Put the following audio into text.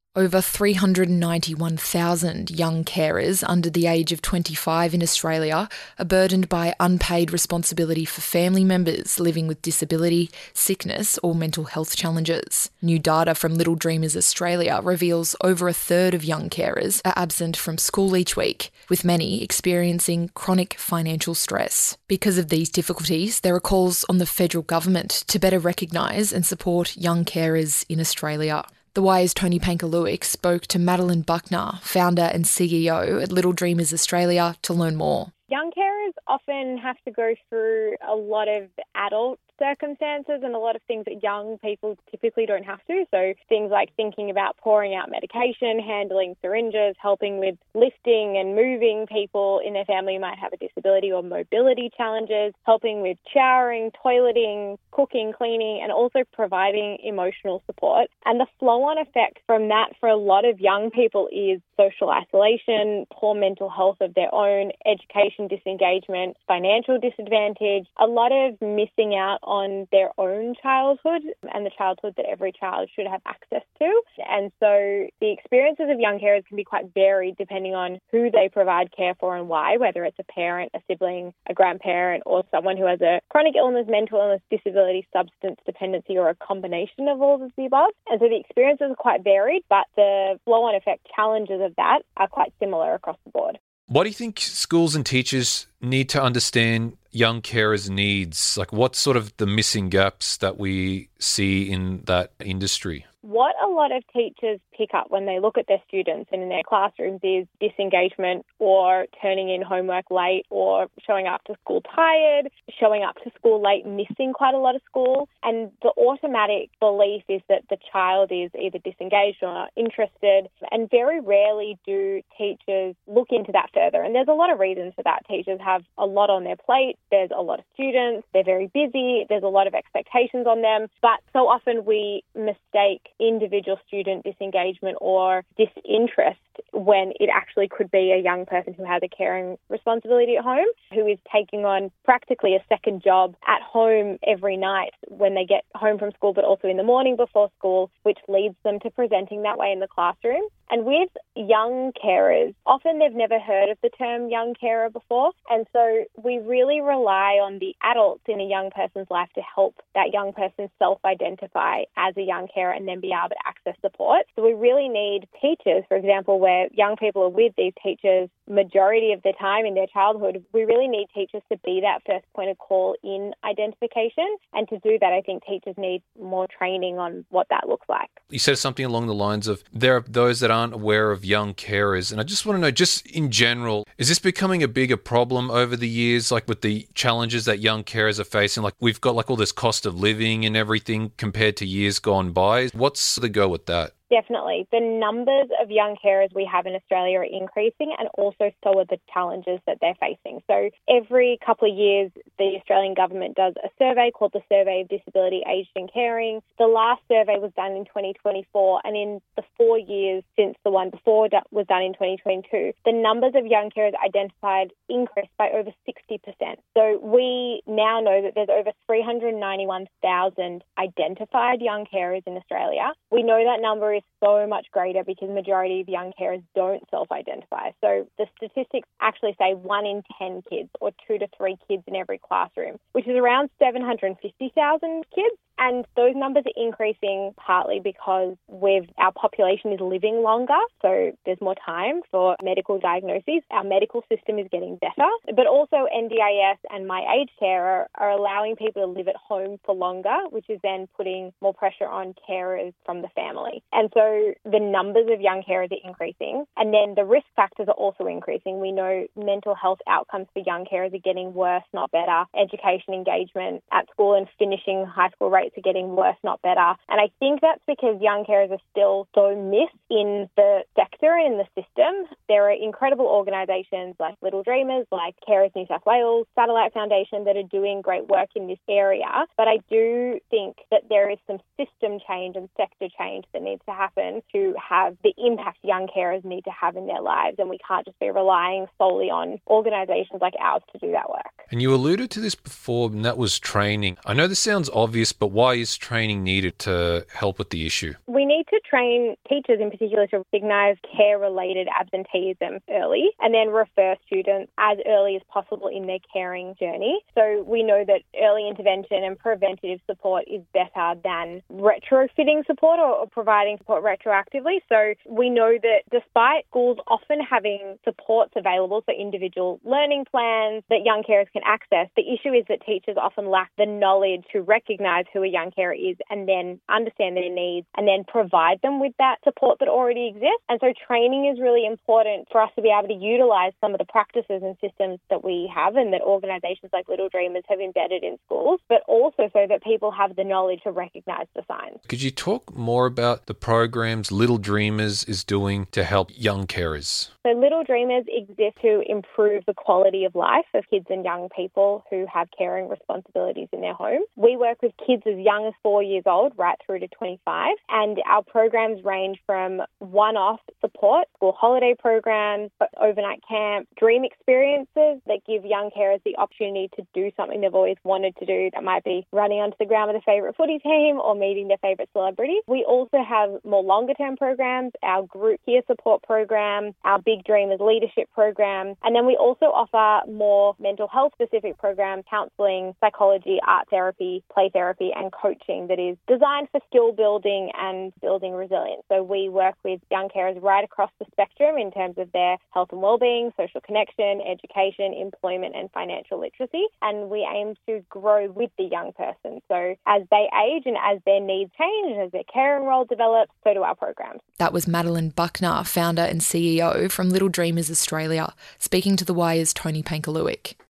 Over 391,000 young carers under the age of 25 in Australia are burdened by unpaid responsibility for family members living with disability, sickness or mental health challenges. New data from Little Dreamers Australia reveals over a third of young carers are absent from school each week, with many experiencing chronic financial stress. Because of these difficulties, there are calls on the federal government to better recognise and support young carers in Australia. The Wire's Tony Pankaluik spoke to Madeline Buckner, founder and CEO at Little Dreamers Australia, to learn more. Young carers often have to go through a lot of adult circumstances and a lot of things that young people typically don't have to. So things like thinking about pouring out medication, handling syringes, helping with lifting and moving people in their family who might have a disability or mobility challenges, helping with showering, toileting, cooking, cleaning, and also providing emotional support. And the flow-on effect from that for a lot of young people is social isolation, poor mental health of their own, education disengagement, financial disadvantage, a lot of missing out on their own childhood and the childhood that every child should have access to. And so the experiences of young carers can be quite varied depending on who they provide care for and why, whether it's a parent, a sibling, a grandparent, or someone who has a chronic illness, mental illness, disability, substance dependency, or a combination of all of the above. And so the experiences are quite varied, but the flow-on effect challenges of that are quite similar across the board. What do you think schools and teachers need to understand young carers' needs? Like, what's sort of the missing gaps that we see in that industry? What a lot of teachers pick up when they look at their students and in their classrooms is disengagement or turning in homework late or showing up to school tired, showing up to school late, missing quite a lot of school. And the automatic belief is that the child is either disengaged or not interested. And very rarely do teachers look into that further. And there's a lot of reasons for that. Teachers have a lot on their plate. There's a lot of students. They're very busy. There's a lot of expectations on them. But so often we mistake individual student disengagement or disinterest when it actually could be a young person who has a caring responsibility at home, who is taking on practically a second job at home every night when they get home from school, but also in the morning before school, which leads them to presenting that way in the classroom. And with young carers, often they've never heard of the term young carer before. And so we really rely on the adults in a young person's life to help that young person self-identify as a young carer and then be able to access support. So we really need teachers, for example, where young people are with these teachers majority of the time in their childhood. We really need teachers to be that first point of call in identification. And to do that, I think teachers need more training on what that looks like. You said something along the lines of there are those that aren't aware of young carers. And I just want to know, just in general, is this becoming a bigger problem over the years, like with the challenges that young carers are facing? Like we've got like all this cost of living and everything compared to years gone by. What's the go with that? Definitely. The numbers of young carers we have in Australia are increasing, and also so are the challenges that they're facing. So every couple of years, the Australian government does a survey called the Survey of Disability, Aged and Caring. The last survey was done in 2024, and in the 4 years since the one before was done in 2022, the numbers of young carers identified increased by over 60%. So we now know that there's over 391,000 identified young carers in Australia. We know that number is so much greater because the majority of young carers don't self-identify. So the statistics actually say 1 in 10 kids or 2 to 3 kids in every classroom, which is around 750,000 kids. And those numbers are increasing partly because our population is living longer, so there's more time for medical diagnoses. Our medical system is getting better, but also NDIS and My Aged Care are allowing people to live at home for longer, which is then putting more pressure on carers from the family. And so the numbers of young carers are increasing, and then the risk factors are also increasing. We know mental health outcomes for young carers are getting worse, not better. Education engagement at school and finishing high school rates are getting worse, not better. And I think that's because young carers are still so missed in the sector and in the system. There are incredible organisations like Little Dreamers, like Carers New South Wales, Satellite Foundation that are doing great work in this area. But I do think that there is some system change and sector change that needs to happen to have the impact young carers need to have in their lives. And we can't just be relying solely on organisations like ours to do that work. And you alluded to this before, and that was training. I know this sounds obvious, but but why is training needed to help with the issue? We need to train teachers in particular to recognise care-related absenteeism early and then refer students as early as possible in their caring journey. So we know that early intervention and preventative support is better than retrofitting support or providing support retroactively. So we know that despite schools often having supports available for individual learning plans that young carers can access, the issue is that teachers often lack the knowledge to recognise who a young carer is and then understand their needs and then provide them with that support that already exists. And so training is really important for us to be able to utilise some of the practices and systems that we have and that organisations like Little Dreamers have embedded in schools, but also so that people have the knowledge to recognise the signs. Could you talk more about the programs Little Dreamers is doing to help young carers? So Little Dreamers exist to improve the quality of life of kids and young people who have caring responsibilities in their home. We work with kids as young as 4 years old right through to 25, and our programs range from one-off support, school holiday programs, overnight camp, dream experiences that give young carers the opportunity to do something they've always wanted to do. That might be running onto the ground with a favourite footy team or meeting their favourite celebrities. We also have more longer-term programs, our group peer support program, our Big Dreamers leadership program, and then we also offer more mental health specific programs, counselling, psychology, art therapy, play therapy and coaching that is designed for skill building and building resilience. So we work with young carers right across the spectrum in terms of their health and wellbeing, social connection, education, employment and financial literacy, and we aim to grow with the young person. So as they age and as their needs change and as their caring role develops, so do our programs. That was Madeline Buckner, founder and CEO from Little Dreamers Australia, speaking to The Wire's Tony Pankaluic.